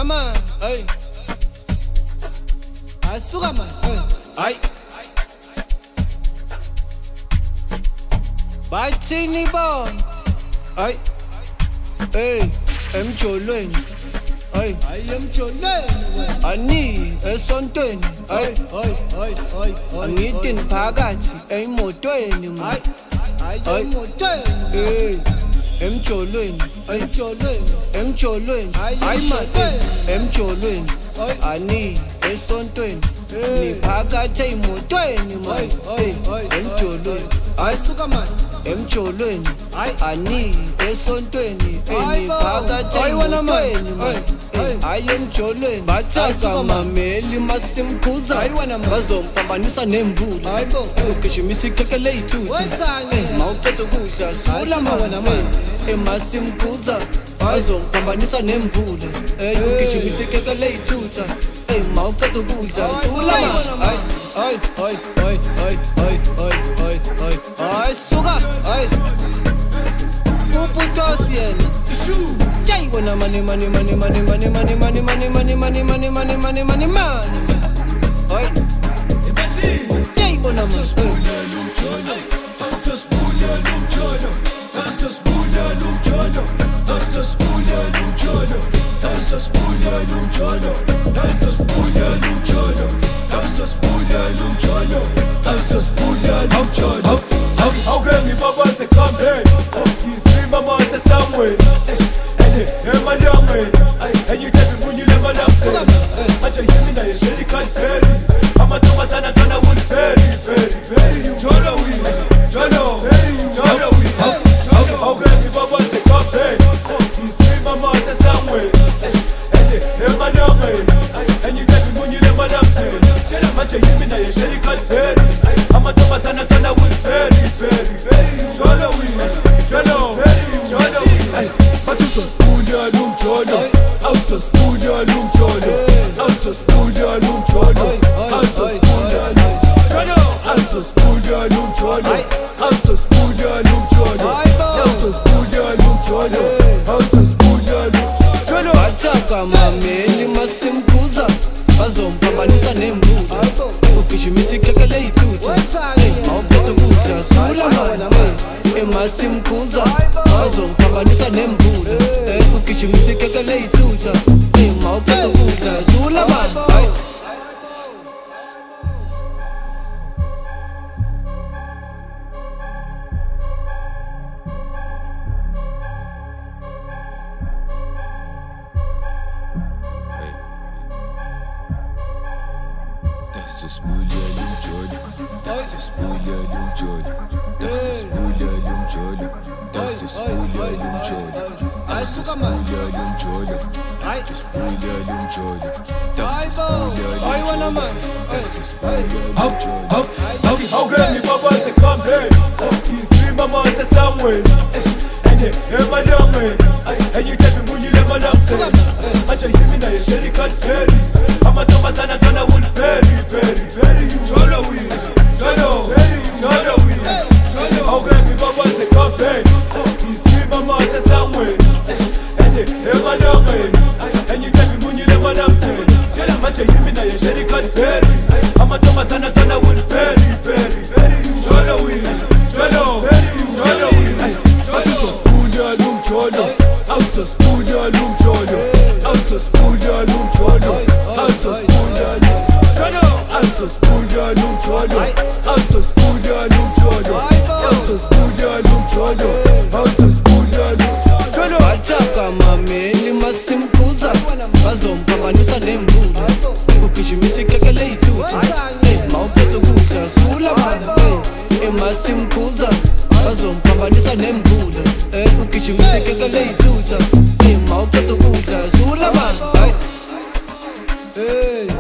man, hey. Asuka man, hey. Bathini bon, hey. Hey, emjolweni, hey. I am jolweni, ani esontweni, hey. Angithi phakathi emotweni man, hey. Hey. Emjolweni, emjolweni, hayi man, emjolweni, ani esontweni, niphakathi emotweni man, emjolweni, ayisuka man, emjolweni, ani esontweni, niphakathi emotweni man, hayi emjolweni, bathaka mameli masimkhuza, bazompambanisa nemvula, ugijimisa ikekele yithutha, mawuqeda ukudla sula man, emasimkhuza bazompambanisa nemvula, ugijimisa ikekele yithutha, mawuqeda ukudla sula man, hayi suka, hayi uputosi yena jay bona money hayi jay bona How can you papa say come here? He's dream mama say somewhere. And my young man, and you tell me when you never love say. I just hear me now, you shady can't carry. I'm a Thomas and I gonna win very. Jono we, Jono we. How can you papa say come here? He's dream mama say somewhere. And my young man, and you tell me when you never love say. I just hear me now, you shady can't carry. I'm a Thomas and I gonna win very. Jono we, Jono we. But you so spoon your loom Jono. I'm so spoon your loom Jono. I'm so spoon your loom Jono. I'm so spoon your loom Jono. I'm so spoon your loom Jono. I'm so spoon your loom Jono. I'm so spoon your loom Jono. I'm so spoon your loom Jono. Bathaka mameli masimkhuza bazompambanisa nemvula, ugijimisa ikekele yithutha, mawuqeda ukudla sula man, emasimkhuza bazompambanisa nemvula, ugijimisa ikekele yithutha, mawuqeda ukudla sula man. Das ist Bullion Jolly. Das ist Bullion Jolly. Das ist Bullion Jolly. Das ist Bullion Jolly. Das ist Bullion Jolly. Das ist Bullion Jolly. Das ist Bullion Jolly. Das ist Bullion Jolly. How can you papa say come here? He's dream mama say somewhere. And my young man, and you tell me when you never love say. I just hear me now, you shady can't carry. I'm a Thomas and I gonna win very. Jono we, Jono we. How can you papa say come here? He's dream mama say somewhere. And my young man, and you tell me when you never love say. I just hear me now, you shady can't carry. I'm a Thomas and I gonna win very. Jono we, Jono we. I'm so spoon your loom Jono. I'm so spoon your loom Jono. I'm so spoon your loom Jono. I'm so spoon your loom Jono. I'm so spoon your loom Jono. I'm so spoon your loom Jono. I'm so spoon your loom Jono. I'm so spoon your loom Jono. Bathaka mameli masimkhuza bazompambanisa nemvula, ugijimisa ikekele yithutha, mawuqeda ukudla sula man, emasimkhuza bazompambanisa nemvula, ugijimisa ikekele yithutha, mawuqeda ukudla sula man.